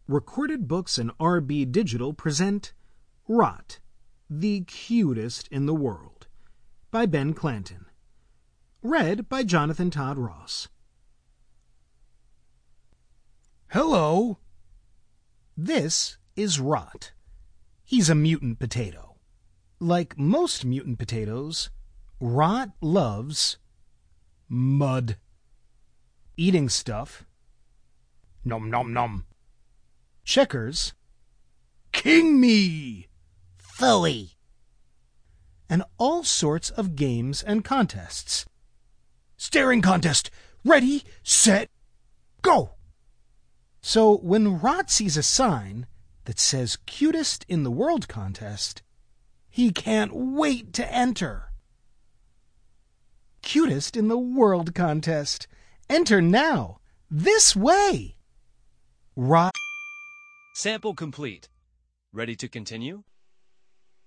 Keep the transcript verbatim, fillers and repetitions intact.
Recorded Books and R B Digital present Rot, the Cutest in the World by Ben Clanton. Read by Jonathan Todd Ross. Hello. This is Rot. He's a mutant potato. Like most mutant potatoes, Rot loves mud. Eating stuff. Nom nom nom. Checkers. King me. Phooey. And all sorts of games and contests. Staring contest. Ready, set, go. So when Rot sees a sign that says Cutest in the World contest, he can't wait to enter. Cutest in the World contest. Enter now. This way. Rot. Sample complete. Ready to continue?